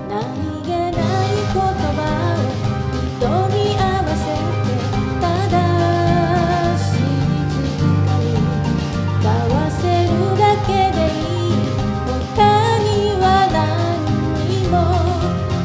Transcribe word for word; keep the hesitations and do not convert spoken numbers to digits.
何気ない言葉を人に合わせてただ静かに交わせるだけでいい。他には何にも